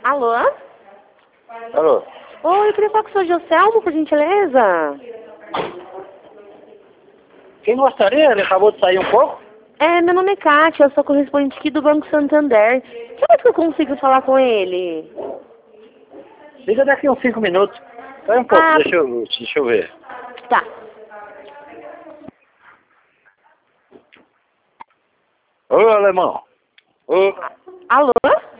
Alô? Alô? Oi, eu queria falar com o senhor Joselmo, por gentileza. Quem gostaria? Ele acabou de sair um pouco? Meu nome é Kátia, eu sou correspondente aqui do Banco Santander. Que horas que eu consigo falar com ele? Liga daqui uns 5 minutos. Espera um pouco, Ah, deixa eu ver. tá. Ô, alemão. Ô. Alô?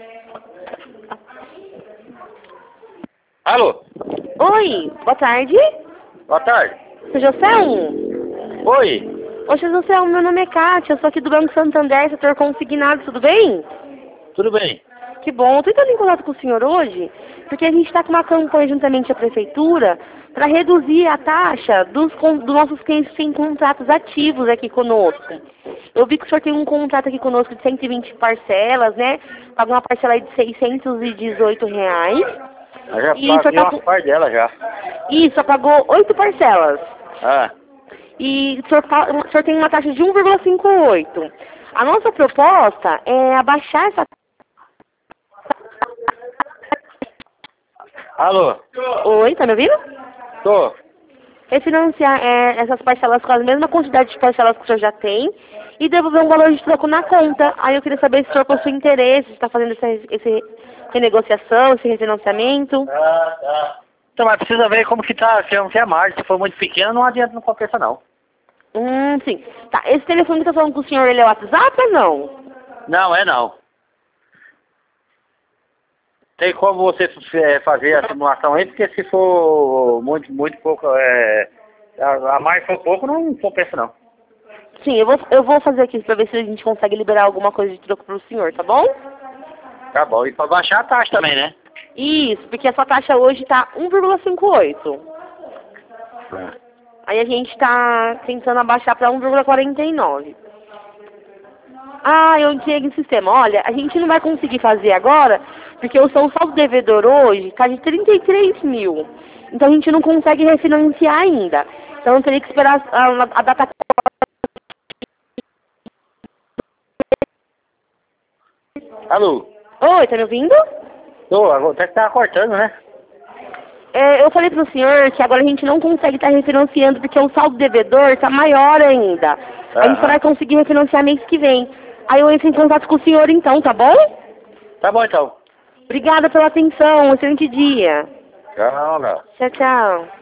Alô? Oi, boa tarde. Boa tarde. Seu Joselmo? Oi. Ô, seu Joselmo, meu nome é Kátia, eu sou aqui do Banco Santander, setor consignado, tudo bem? Tudo bem? Que bom, eu tô entrando em contato com o senhor hoje, porque a gente está com uma campanha juntamente à prefeitura para reduzir a taxa dos nossos clientes que têm contratos ativos aqui conosco. Eu vi que o senhor tem um contrato aqui conosco de 120 parcelas, né? Paga uma parcela aí de R$ 618. Eu já E o senhor paguei tá umas com... partes dela já. Isso, só pagou 8 parcelas. Ah. E o senhor tem uma taxa de 1,58. A nossa proposta é abaixar essa... Alô? Oi, tá me ouvindo? Tô. Refinanciar essas parcelas com a mesma quantidade de parcelas que o senhor já tem e devolver um valor de troco na conta. Aí eu queria saber se o senhor possui interesse, se está fazendo esse renegociação, esse refinanciamento. Tá. Então, mas precisa ver como que tá, se é a margem. Se for muito pequeno, não adianta, não compensa não. Sim. Tá, esse telefone que eu tô falando com o senhor, ele é o WhatsApp ou não? Não, é não. Tem como você fazer a simulação aí, porque se for muito pouco, a mais for pouco, não compensa não. Sim, eu vou fazer aqui pra ver se a gente consegue liberar alguma coisa de troco pro senhor, tá bom? Tá bom, e pra baixar a taxa também, né? Isso, porque a sua taxa hoje tá 1,58. É. Aí a gente tá tentando abaixar pra 1,49. Ah, eu entrei no sistema. Olha, a gente não vai conseguir fazer agora, porque o seu saldo devedor hoje está de 33 mil. Então a gente não consegue refinanciar ainda. Então eu teria que esperar a data. Alô? Oi, tá me ouvindo? Tô, até que tá cortando, né? Eu falei pro senhor que agora a gente não consegue estar refinanciando porque o saldo devedor está maior ainda. A gente só vai conseguir refinanciar mês que vem. Aí eu entro em contato com o senhor então, tá bom? Tá bom então. Obrigada pela atenção, excelente dia. Tchau, não. Tchau, tchau.